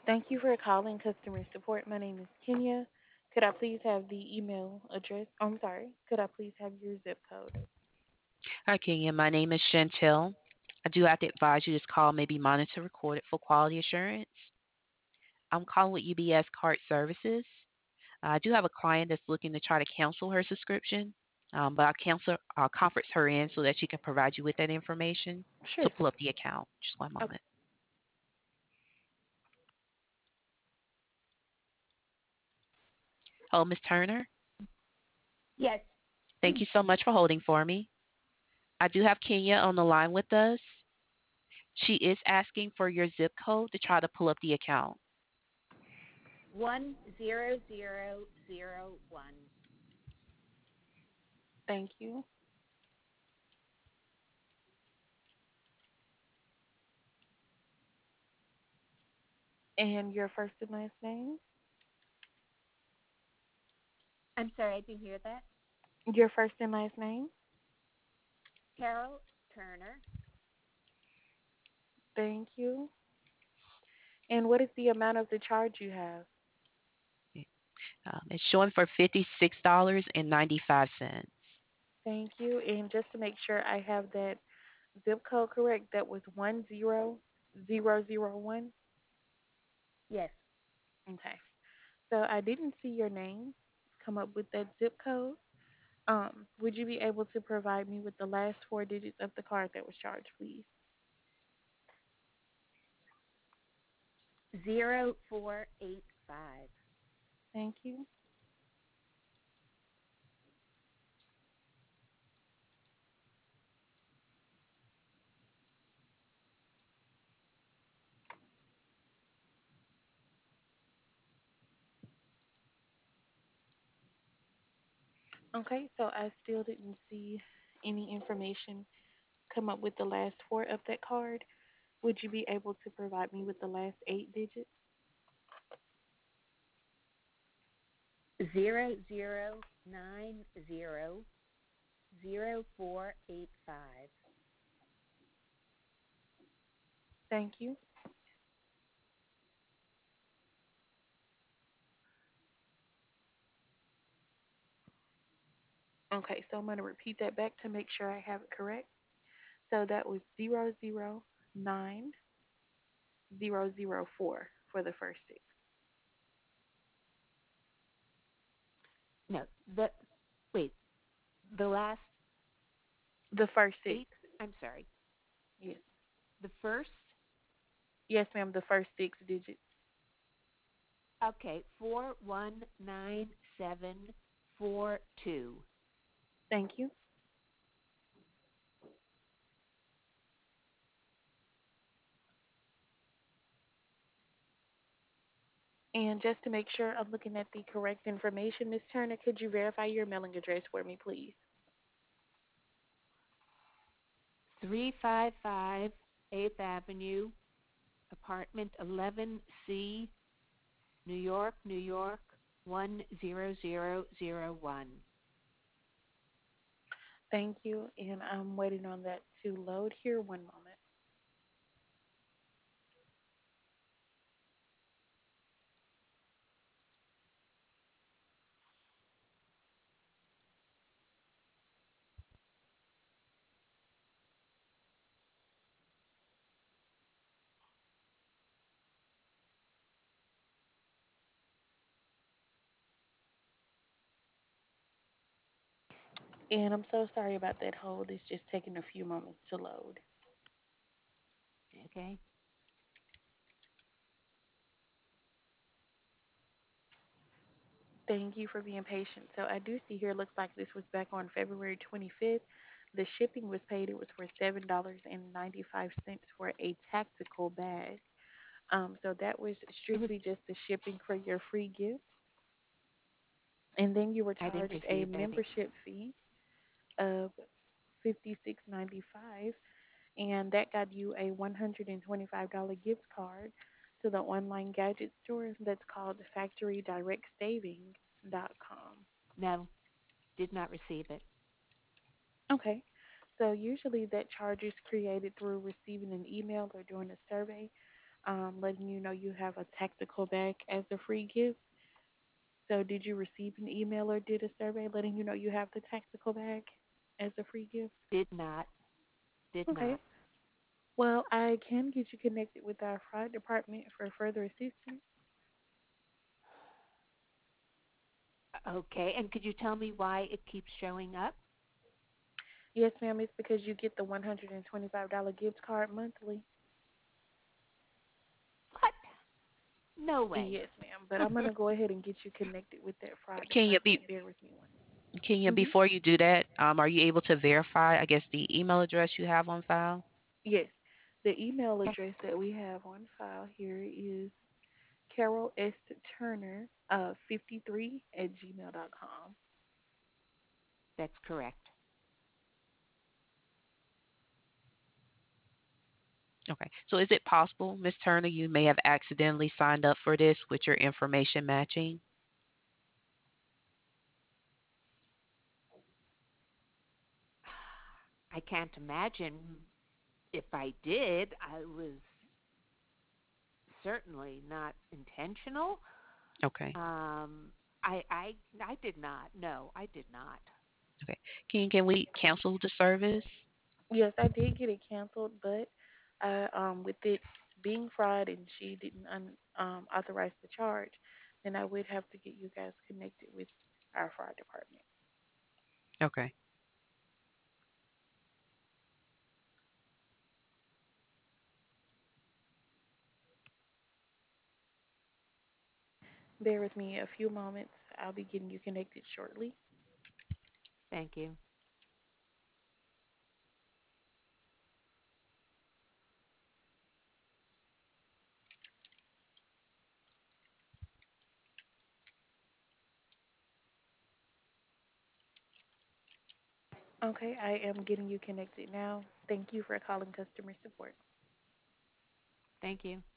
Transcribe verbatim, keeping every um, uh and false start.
Thank you for calling customer support. My name is Kenya. Could I please have the email address? Oh, I'm sorry. Could I please have your zip code? Hi, Kenya. My name is Chantel. I do have to advise you this call may be monitored recorded for quality assurance. I'm calling with U B S Card Services. I do have a client that's looking to try to cancel her subscription, um, but I'll cancel, I'll conference her in so that she can provide you with that information Sure to pull thing. up the account. Just one Okay. moment. Hello, Miss Turner. Yes. Thank you so much for holding for me. I do have Kenya on the line with us. She is asking for your zip code to try to pull up the account. One zero zero zero one. Thank you. And your first and last name? I'm sorry, I didn't hear that. Your first and last name? Carol Turner. Thank you. And what is the amount of the charge you have? Um, it's showing for fifty-six dollars and ninety-five cents. Thank you. And just to make sure I have that zip code correct, that was one zero zero zero one. Yes. Okay. So I didn't see your name come up with that zip code. Um, would you be able to provide me with the last four digits of the card that was charged, please? Zero four eight five. Thank you. Okay, so I still didn't see any information come up with the last four of that card. Would you be able to provide me with the last eight digits? Zero zero nine zero zero four eight five. Thank you. Okay, so I'm going to repeat that back to make sure I have it correct. So that was zero zero nine zero zero four for the first six. No, the wait. The last The first six. eight. I'm sorry. Yes. The first. Yes, ma'am, the first six digits. Okay. Four one nine seven four two. Thank you. And just to make sure I'm looking at the correct information, Miss Turner, could you verify your mailing address for me, please? Three five five Eighth Avenue, apartment eleven C, New York, New York, one zero zero zero one. Thank you. And I'm waiting on that to load here. One moment. And I'm so sorry about that hold. It's just taking a few moments to load. Okay. Thank you for being patient. So I do see here, looks like this was back on February twenty-fifth. The shipping was paid. It was for seven dollars and ninety-five cents for a tactical bag. Um, so that was It was. strictly just the shipping for your free gift. And then you were I didn't charged a receive any. membership fee of fifty-six ninety-five, and that got you a one hundred twenty-five dollars gift card to the online gadget store that's called factory direct saving dot com. No, did not receive it. Okay. So usually that charge is created through receiving an email or doing a survey. um, letting you know you have a tactical bag as a free gift. So, did you receive an email or did a survey letting you know you have the tactical bag as a free gift? Did not. Did Okay. not. Well, I can get you connected with our fraud department for further assistance. Okay. And could you tell me why it keeps showing up? Yes, ma'am, it's because you get the one hundred twenty-five dollars gift card monthly. What? No way. Yes, ma'am, but I'm going to go ahead and get you connected with that fraud Can you be department. Bear with me one. can you Mm-hmm. before you do that, um, are you able to verify, I guess, the email address you have on file? Yes, the email address that we have on file here is Carol S. Turner uh, fifty-three at gmail dot com. That's correct. Okay. So is it possible, Miss Turner, you may have accidentally signed up for this with your information matching? I can't imagine if I did. I was certainly not intentional. Okay. Um, I, I, I did not. No, I did not. Okay. Can can we cancel the service? Yes, I did get it canceled, but uh, um, with it being fraud and she didn't un, um, authorize the charge, then I would have to get you guys connected with our fraud department. Okay. Bear with me a few moments. I'll be getting you connected shortly. Thank you. Okay, I am getting you connected now. Thank you for calling customer support. Thank you.